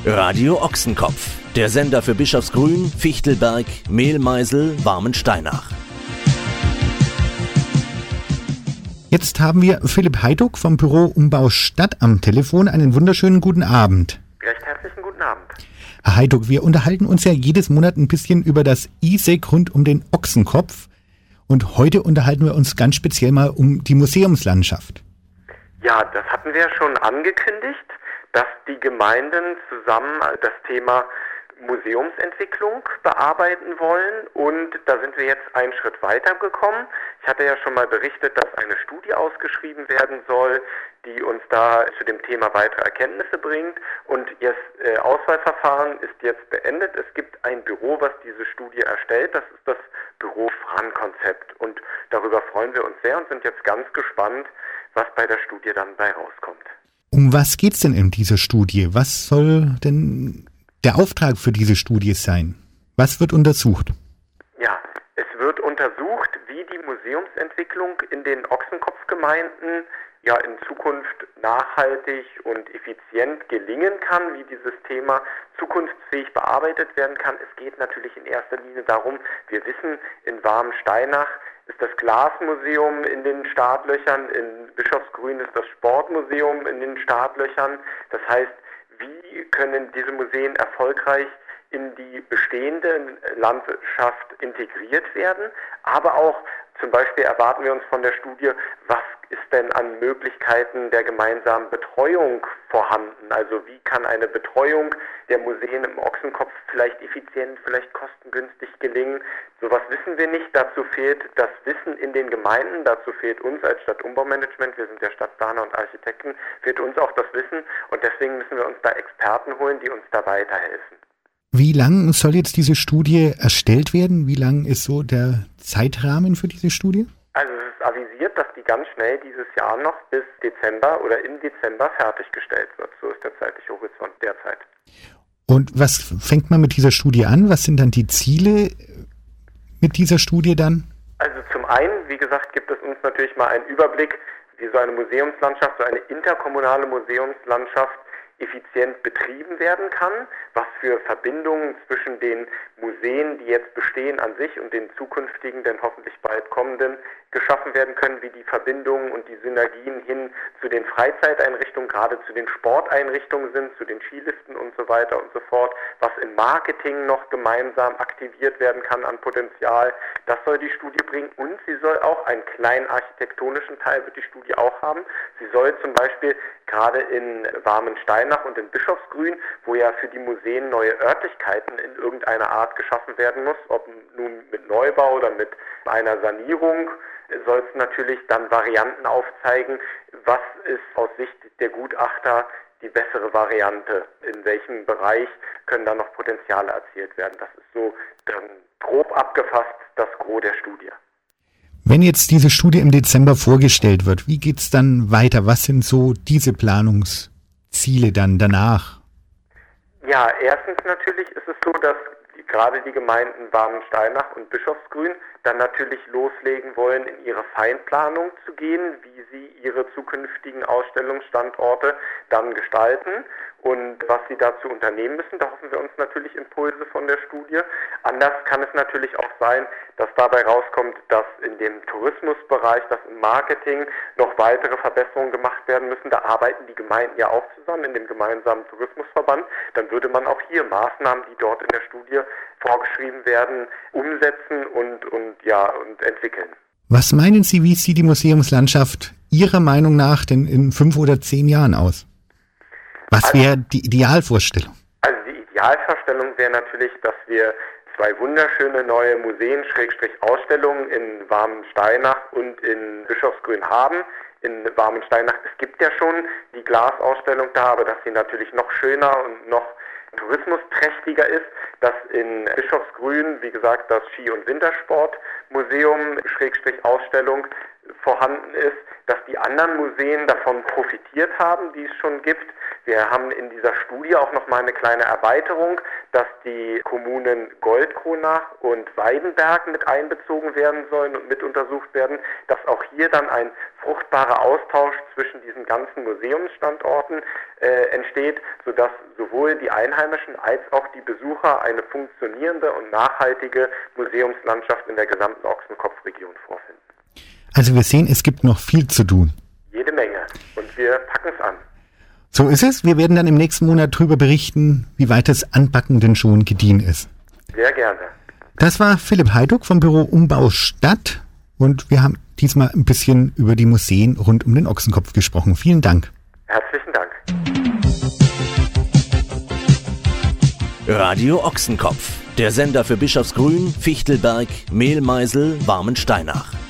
Radio Ochsenkopf, der Sender für Bischofsgrün, Fichtelberg, Mehlmeisel, Warmensteinach. Jetzt haben wir Philipp Heiduk vom Büro Umbau Stadt am Telefon. Einen wunderschönen guten Abend. Recht herzlichen guten Abend. Herr Heiduk, wir unterhalten uns ja jedes Monat ein bisschen über das ISEC rund um den Ochsenkopf. Und heute unterhalten wir uns ganz speziell mal um die Museumslandschaft. Ja, das hatten wir schon angekündigt, dass die Gemeinden zusammen das Thema Museumsentwicklung bearbeiten wollen, und da sind wir jetzt einen Schritt weiter gekommen. Ich hatte ja schon mal berichtet, dass eine Studie ausgeschrieben werden soll, die uns da zu dem Thema weitere Erkenntnisse bringt, und ihr Auswahlverfahren ist jetzt beendet. Es gibt ein Büro, was diese Studie erstellt, das ist das Büro Fran-Konzept, und darüber freuen wir uns sehr und sind jetzt ganz gespannt, was bei der Studie dann bei rauskommt. Um was geht's denn in dieser Studie? Was soll denn der Auftrag für diese Studie sein? Was wird untersucht? Ja, es wird untersucht, wie die Museumsentwicklung in den Ochsenkopfgemeinden in Zukunft nachhaltig und effizient gelingen kann, wie dieses Thema zukunftsfähig bearbeitet werden kann. Es geht natürlich in erster Linie darum, wir wissen, in Warmensteinach ist das Glasmuseum in den Startlöchern, in Bischofsgrün ist das Sportmuseum in den Startlöchern. Das heißt, wie können diese Museen erfolgreich in die bestehende Landschaft integriert werden? Aber auch zum Beispiel erwarten wir uns von der Studie, was ist denn an Möglichkeiten der gemeinsamen Betreuung vorhanden? Also wie kann eine Betreuung der Museen im Ochsenkopf vielleicht effizient, vielleicht kostengünstig gelingen? Sowas wissen wir nicht. Dazu fehlt das Wissen in den Gemeinden. Dazu fehlt uns als Stadtumbaumanagement, wir sind ja Stadtplaner und Architekten, fehlt uns auch das Wissen. Und deswegen müssen wir uns da Experten holen, die uns da weiterhelfen. Wie lang soll jetzt diese Studie erstellt werden? Wie lang ist so der Zeitrahmen für diese Studie? Also es ist avisiert, dass die ganz schnell dieses Jahr noch bis Dezember oder im Dezember fertiggestellt wird. So ist der zeitliche Horizont derzeit. Und was fängt man mit dieser Studie an? Was sind dann die Ziele mit dieser Studie dann? Also zum einen, wie gesagt, gibt es uns natürlich mal einen Überblick, wie so eine Museumslandschaft, so eine interkommunale Museumslandschaft effizient betrieben werden kann, was für Verbindungen zwischen den Museen, die jetzt bestehen an sich, und den zukünftigen, denn hoffentlich bald kommenden, geschaffen werden können, wie die Verbindungen und die Synergien hin zu den Freizeiteinrichtungen, gerade zu den Sporteinrichtungen sind, zu den Skiliften und so weiter und so fort, was im Marketing noch gemeinsam aktiviert werden kann an Potenzial. Das soll die Studie bringen, und sie soll auch einen kleinen architektonischen Teil, wird die Studie auch haben. Sie soll zum Beispiel gerade in Warmensteinach und in Bischofsgrün, wo ja für die Museen neue Örtlichkeiten in irgendeiner Art geschaffen werden muss, ob nun mit Neubau oder mit einer Sanierung, soll es natürlich dann Varianten aufzeigen, was ist aus Sicht der Gutachter die bessere Variante, in welchem Bereich können da noch Potenziale erzielt werden. Das ist so dann grob abgefasst das Gros der Studie. Wenn jetzt diese Studie im Dezember vorgestellt wird, wie geht's dann weiter? Was sind so diese Planungsziele dann danach? Ja, erstens natürlich ist es so, dass gerade die Gemeinden Warmensteinach und Bischofsgrün dann natürlich loslegen wollen, in ihre Feinplanung zu gehen, wie sie ihre zukünftigen Ausstellungsstandorte dann gestalten und was sie dazu unternehmen müssen. Da hoffen wir uns natürlich Impulse von der Studie. Anders kann es natürlich auch sein, dass dabei rauskommt, dass in dem Tourismusbereich, dass im Marketing noch weitere Verbesserungen gemacht werden müssen. Da arbeiten die Gemeinden ja auch zusammen in dem gemeinsamen Tourismusverband. Dann würde man auch hier Maßnahmen, die dort in der Studie vorgeschrieben werden, umsetzen und entwickeln. Was meinen Sie, wie sieht die Museumslandschaft Ihrer Meinung nach denn in 5 oder 10 Jahren aus? Was wäre die Idealvorstellung? Also die Idealvorstellung wäre natürlich, dass wir 2 wunderschöne neue Museen, Ausstellungen in Warmensteinach und in Bischofsgrün haben. In Warmensteinach, es gibt ja schon die Glasausstellung da, aber dass sie natürlich noch schöner und noch tourismusträchtiger ist, dass in Bischofsgrün, wie gesagt, das Ski- und Wintersportmuseum, Ausstellung vorhanden ist, dass die anderen Museen davon profitiert haben, die es schon gibt. Wir haben in dieser Studie auch noch mal eine kleine Erweiterung, dass die Kommunen Goldkronach und Weidenberg mit einbezogen werden sollen und mit untersucht werden, dass auch hier dann ein fruchtbarer Austausch zwischen diesen ganzen Museumsstandorten entsteht, sodass sowohl die Einheimischen als auch die Besucher eine funktionierende und nachhaltige Museumslandschaft in der gesamten Ochsenkopfregion vorfinden. Also wir sehen, es gibt noch viel zu tun. Jede Menge. Und wir packen es an. So ist es. Wir werden dann im nächsten Monat darüber berichten, wie weit das Anpacken denn schon gediehen ist. Sehr gerne. Das war Philipp Heiduck vom Büro Umbau Stadt. Und wir haben diesmal ein bisschen über die Museen rund um den Ochsenkopf gesprochen. Vielen Dank. Herzlichen Dank. Radio Ochsenkopf, der Sender für Bischofsgrün, Fichtelberg, Mehlmeisel, Warmensteinach.